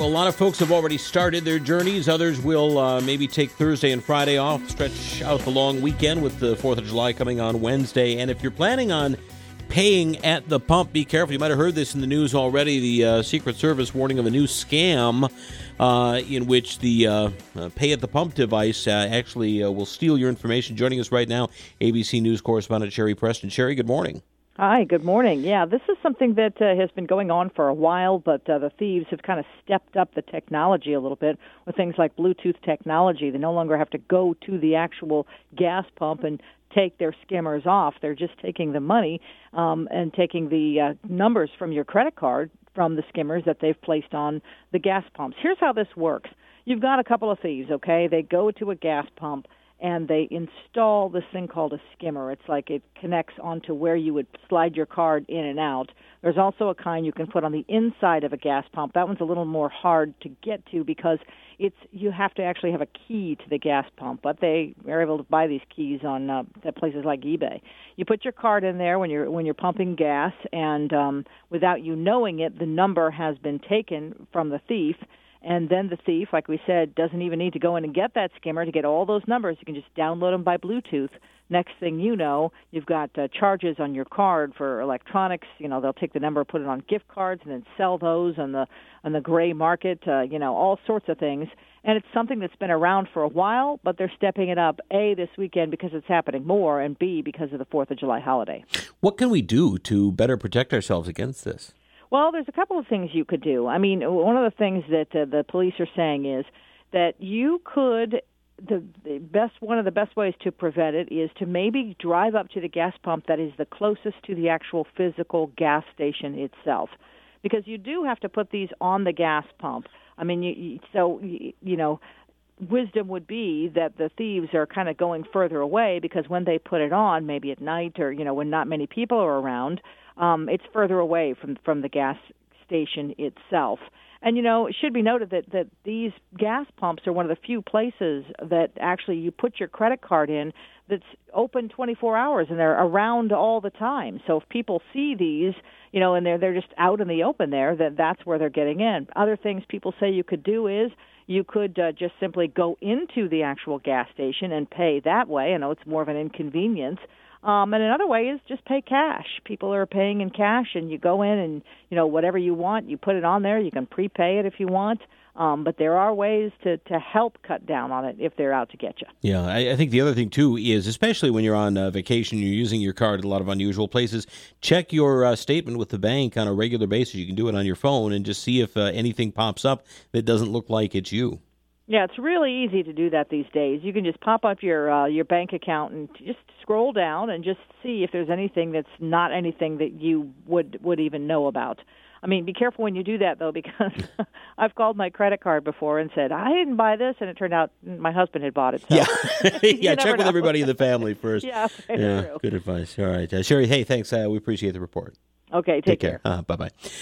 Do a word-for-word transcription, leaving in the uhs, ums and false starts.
lot of folks have already started their journeys. Others will uh, maybe take Thursday and Friday off, stretch out the long weekend with the fourth of July coming on Wednesday. And if you're planning on paying at the pump, be careful. You might have heard this in the news already. The uh, Secret Service warning of a new scam uh, in which the uh, uh, pay-at-the-pump device uh, actually uh, will steal your information. Joining us right now, A B C News correspondent Sherry Preston. Sherry, good morning. Hi, good morning. Yeah, this is something that uh, has been going on for a while, but uh, the thieves have kind of stepped up the technology a little bit with things like Bluetooth technology. They no longer have to go to the actual gas pump and take their skimmers off. They're just taking the money um, and taking the uh, numbers from your credit card from the skimmers that they've placed on the gas pumps. Here's how this works. You've got a couple of thieves, okay? They go to a gas pump and they install this thing called a skimmer. It's like it connects onto where you would slide your card in and out. There's also a kind you can put on the inside of a gas pump. That one's a little more hard to get to because it's you have to actually have a key to the gas pump, but they are able to buy these keys on uh, at places like eBay. You put your card in there when you're when you're pumping gas, and um, without you knowing it, the number has been taken from the thief. And then the thief, like we said, doesn't even need to go in and get that skimmer to get all those numbers. You can just download them by Bluetooth. Next thing you know, you've got uh, charges on your card for electronics. You know, they'll take the number, put it on gift cards, and then sell those on the on the gray market. Uh, you know, all sorts of things. And it's something that's been around for a while, but they're stepping it up, A, this weekend because it's happening more, and B, because of the fourth of July holiday. What can we do to better protect ourselves against this? Well, there's a couple of things you could do. I mean, one of the things that uh, the police are saying is that you could, the, the best one of the best ways to prevent it is to maybe drive up to the gas pump that is the closest to the actual physical gas station itself, because you do have to put these on the gas pump. I mean, you, you, so, you, you know, wisdom would be that the thieves are kind of going further away because when they put it on, maybe at night or, you know, when not many people are around, Um, it's further away from from the gas station itself. And, you know, it should be noted that, that these gas pumps are one of the few places that actually you put your credit card in that's open twenty-four hours, and they're around all the time. So if people see these, you know, and they're, they're just out in the open there, then that's where they're getting in. Other things people say you could do is you could uh, just simply go into the actual gas station and pay that way. I know it's more of an inconvenience. Um, and another way is just pay cash. People are paying in cash, and you go in and, you know, whatever you want, you put it on there. You can prepay it if you want. Um, but there are ways to, to help cut down on it if they're out to get you. Yeah, I, I think the other thing, too, is especially when you're on uh, vacation, you're using your card at a lot of unusual places, check your uh, statement with the bank on a regular basis. You can do it on your phone and just see if uh, anything pops up that doesn't look like it's you. Yeah, it's really easy to do that these days. You can just pop up your uh, your bank account and just scroll down and just see if there's anything that's not anything that you would would even know about. I mean, be careful when you do that, though, because I've called my credit card before and said, I didn't buy this, and it turned out my husband had bought it. So. Yeah, yeah. Check with know. everybody in the family first. yeah, yeah. True. Good advice. All right. Uh, Sherry, hey, thanks. Uh, we appreciate the report. Okay, take, Take care. care. Uh, bye-bye.